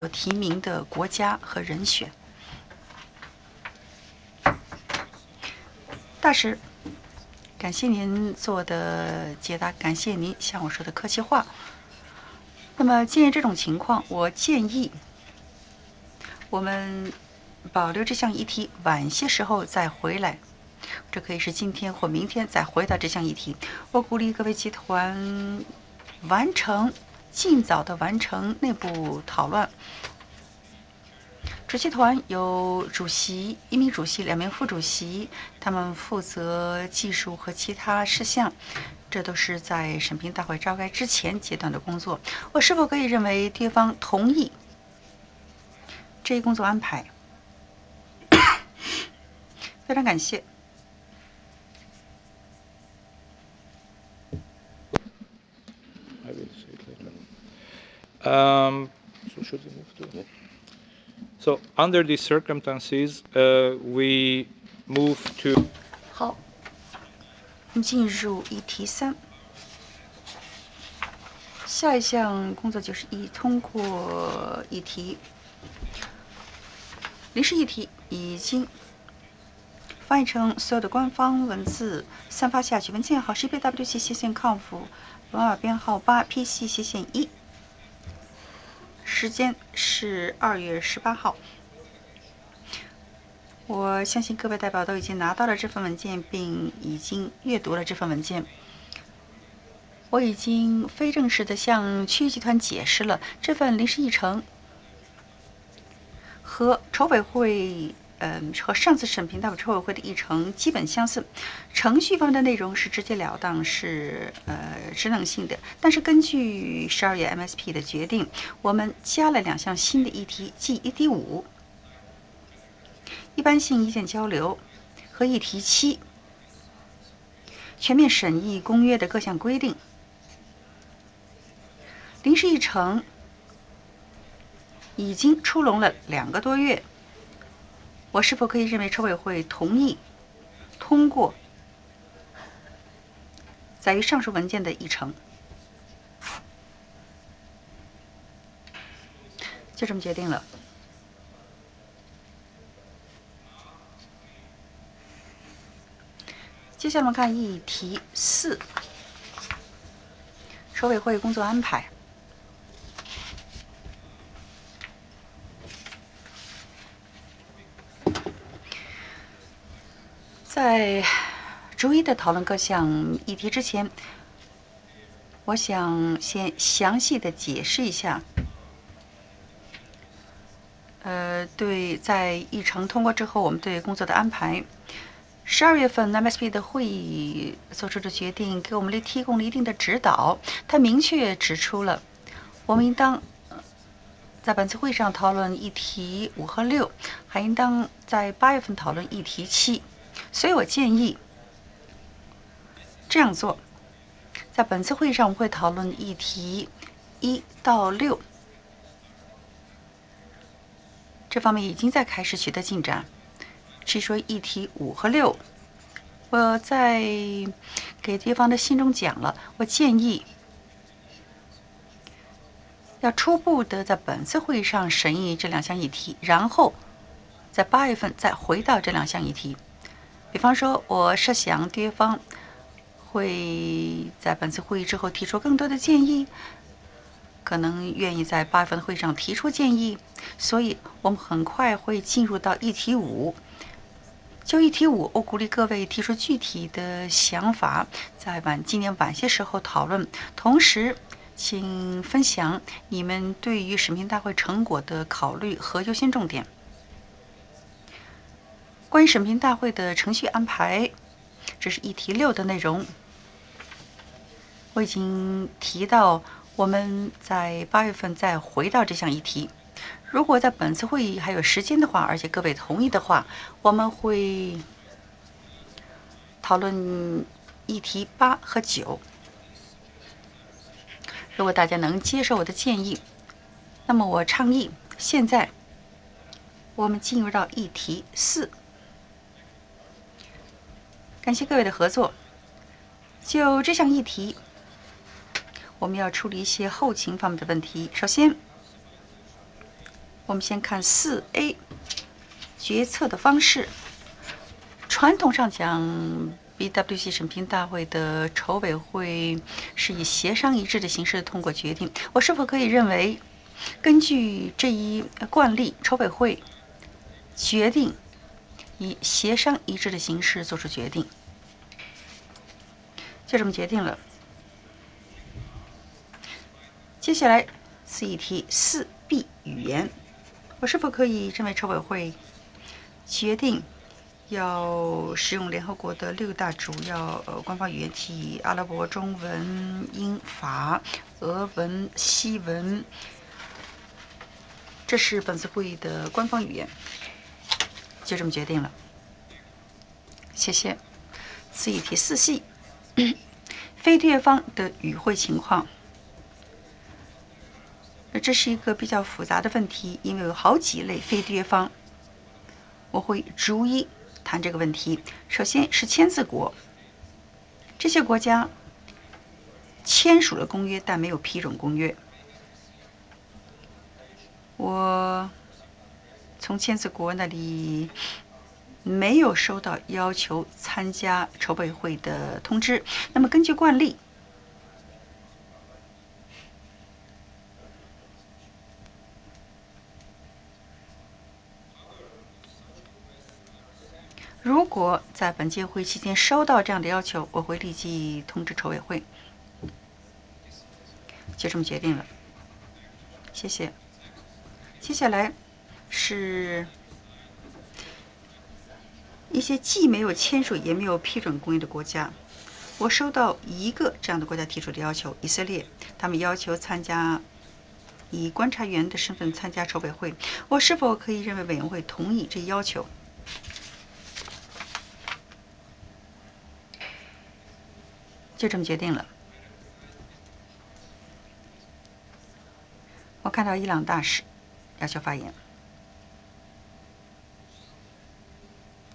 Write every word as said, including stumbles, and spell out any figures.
有提名的国家和人选。大使，感谢您做的解答，感谢您向我说的客气话。那么，鉴于这种情况，我建议我们保留这项议题，晚些时候再回来。这可以是今天或明天再回到这项议题。我鼓励各位集团完成，尽早的完成内部讨论。主席团有主席、一名主席、两名副主席，他们负责技术和其他事项。这都是在审评大会召开之前阶段的工作。我是否可以认为对方同意这一工作安排？非常感谢。 I will say it later. Um, so should we move to? So under these circumstances, uh, we move to. 好，我们进入议题三。下一项工作就是一通过议题，临时议题已经翻译成所有的官方文字，散发下去。文件号是 P W 七斜线康复，文码编号八 P C 斜线一，时间是二月十八号。我相信各位代表都已经拿到了这份文件，并已经阅读了这份文件。我已经非正式的向区域集团解释了这份临时议程和筹委会，嗯，和上次审评大会筹委会的议程基本相似。程序方面的内容是直截了当，是呃职能性的。但是根据十二月 M S P 的决定，我们加了两项新的议题，即议题五。一般性意见交流和议题七，全面审议公约的各项规定。临时议程已经出笼了两个多月，我是否可以认为筹委会同意通过载于上述文件的议程？就这么决定了。接下来我们看议题四，筹委会工作安排。在逐一的讨论各项议题之前，我想先详细的解释一下，呃，对，在议程通过之后，我们对工作的安排。十二月份 M S P 的会议做出的决定，给我们提供了一定的指导。他明确指出了，我们应当在本次会上讨论议题五和六，还应当在八月份讨论议题七。所以我建议这样做：在本次会议上，我们会讨论议题一到六，这方面已经在开始取得进展。至于说议题五和六，我在给对方的信中讲了，我建议要初步的在本次会议上审议这两项议题，然后在八月份再回到这两项议题。比方说，我设想对方会在本次会议之后提出更多的建议，可能愿意在八月份的会上提出建议，所以我们很快会进入到议题五。就议题五，我鼓励各位提出具体的想法，在晚今年晚些时候讨论。同时，请分享你们对于审评大会成果的考虑和优先重点。关于审评大会的程序安排，这是议题六的内容。我已经提到，我们在八月份再回到这项议题。如果在本次会议还有时间的话，而且各位同意的话，我们会讨论议题八和九。如果大家能接受我的建议，那么我倡议现在我们进入到议题四。感谢各位的合作。就这项议题，我们要处理一些后勤方面的问题。首先， 我们先看四 A 决策的方式。传统上讲 ，B W C 审评大会的筹委会是以协商一致的形式通过决定。我是否可以认为，根据这一惯例，筹委会决定以协商一致的形式做出决定？就这么决定了。接下来是一题四 B 语言，我是否可以认为筹委会决定要使用联合国的六大主要呃官方语言体：阿拉伯、中文、英法、俄文、西文，这是本次会议的官方语言。就这么决定了。谢谢。是一题四 C 非缔约方的与会情况。这是一个比较复杂的问题，因为有好几类非缔约方，我会逐一谈这个问题。首先是签字国，这些国家签署了公约，但没有批准公约。我从签字国那里没有收到要求参加筹备会的通知。那么根据惯例，如果在本届会期间收到这样的要求，我会立即通知筹委会。就这么决定了。谢谢。接下来是一些既没有签署也没有批准公约的国家。我收到一个这样的国家提出的要求，以色列，他们要求参加以观察员的身份参加筹备会。我是否可以认为委员会同意这一要求？就这么决定了。我看到伊朗大使要求发言。